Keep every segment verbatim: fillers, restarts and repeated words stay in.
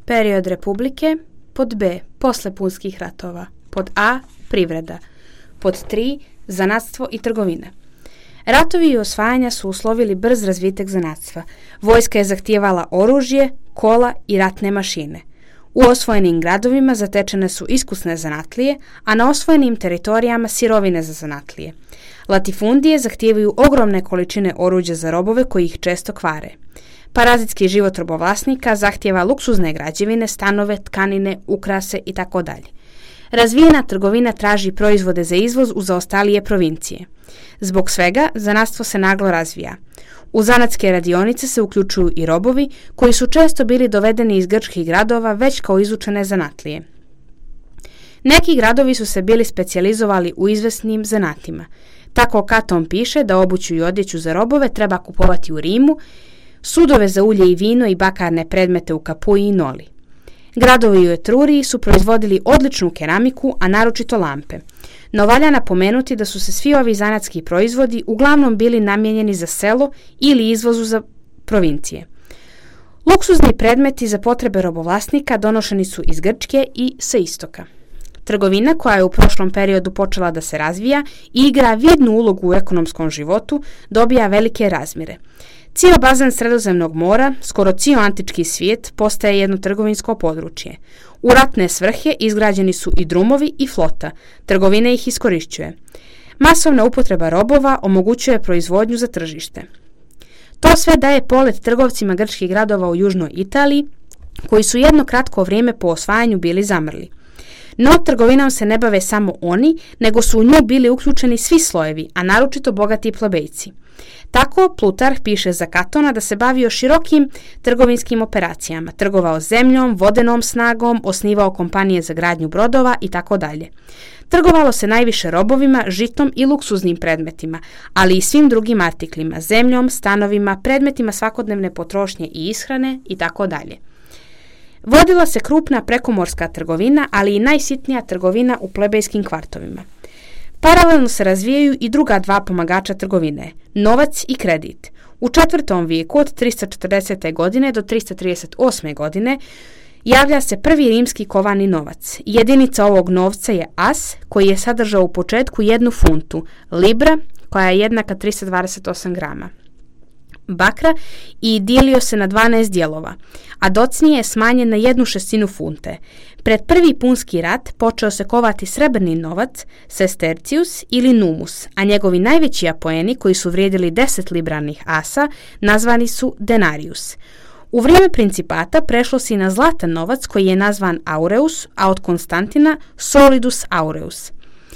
Period republike. Pod B. Posle punskih ratova. Pod A. Privreda. Pod tri. Zanatstvo i trgovina. Ratovi i osvajanja su uslovili brz razvitak zanatstva. Vojska je zahtijevala oružje, kola i ratne mašine. U osvojenim gradovima zatečene su iskusne zanatlije, a na osvojenim teritorijama sirovine za zanatlije. Latifundije zahtijevaju ogromne količine oruđa za robove koji ih često kvare. Parazitski život robovlasnika zahtijeva luksuzne građevine, stanove, tkanine, ukrase itd. Razvijena trgovina traži proizvode za izvoz u zaostalije provincije. Zbog svega, zanatstvo se naglo razvija. U zanatske radionice se uključuju i robovi koji su često bili dovedeni iz grčkih gradova već kao izučene zanatlije. Neki gradovi su se bili specijalizovali u izvesnim zanatima. Tako Katon piše da obuću i odjeću za robove treba kupovati u Rimu, sudove za ulje i vino i bakarne predmete u Kapuji i Noli. Gradovi u Etruriji su proizvodili odličnu keramiku, a naročito lampe. No valja napomenuti da su se svi ovi zanatski proizvodi uglavnom bili namijenjeni za selo ili izvozu za provincije. Luksuzni predmeti za potrebe robovlasnika donošeni su iz Grčke i sa istoka. Trgovina, koja je u prošlom periodu počela da se razvija i igra vidnu ulogu u ekonomskom životu, dobija velike razmjere. Cijel bazen Sredozemnog mora, skoro cijel antički svijet, postaje jedno trgovinsko područje. U ratne svrhe izgrađeni su i drumovi i flota. Trgovina ih iskorišćuje. Masovna upotreba robova omogućuje proizvodnju za tržište. To sve daje polet trgovcima grčkih gradova u južnoj Italiji, koji su jedno kratko vrijeme po osvajanju bili zamrli. No, trgovinom se ne bave samo oni, nego su u nju bili uključeni svi slojevi, a naročito bogati plebejci. Tako Plutarh piše za Katona da se bavio širokim trgovinskim operacijama, trgovao zemljom, vodenom snagom, osnivao kompanije za gradnju brodova itd. Trgovalo se najviše robovima, žitom i luksuznim predmetima, ali i svim drugim artiklima, zemljom, stanovima, predmetima svakodnevne potrošnje i ishrane itd. Vodila se krupna prekomorska trgovina, ali i najsitnija trgovina u plebejskim kvartovima. Paralelno se razvijaju i druga dva pomagača trgovine, novac i kredit. U četvrtom vijeku od tristo četrdesete godine do tristo trideset osme godine javlja se prvi rimski kovani novac. Jedinica ovog novca je as, koji je sadržao u početku jednu funtu, libra, koja je jednaka tristo dvadeset osam grama bakra i dijelio se na dvanaest dijelova, a docnije je smanjen na jednu šestinu funte. Pred prvi punski rat počeo se kovati srebrni novac, sestercius ili numus, a njegovi najveći apoeni, koji su vrijedili deset libranih asa, nazvani su denarius. U vrijeme principata prešlo se i na zlatan novac koji je nazvan aureus, a od Konstantina solidus aureus.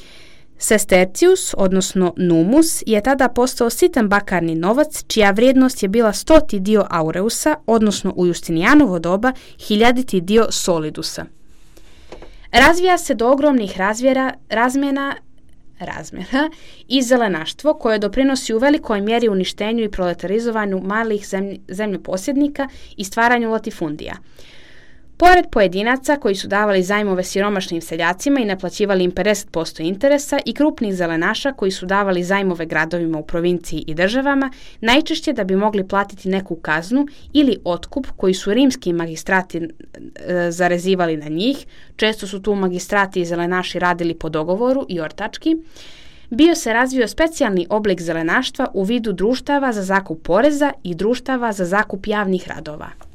Sestercius, odnosno numus, je tada postao sitan bakarni novac, čija vrijednost je bila stoti dio aureusa, odnosno u Justinijanovo doba hiljaditi dio solidusa. Razvija se do ogromnih razmjera, razmjena, razmjera i zelenaštvo koje doprinosi u velikoj mjeri uništenju i proletarizovanju malih zemlj, zemljoposjednika i stvaranju latifundija. Pored pojedinaca koji su davali zajmove siromašnim seljacima i naplaćivali im pedeset posto interesa i krupnih zelenaša koji su davali zajmove gradovima u provinciji i državama, najčešće da bi mogli platiti neku kaznu ili otkup koji su rimski magistrati e, zarezivali na njih, često su tu magistrati i zelenaši radili po dogovoru i ortački, bio se razvio specijalni oblik zelenaštva u vidu društava za zakup poreza i društava za zakup javnih radova.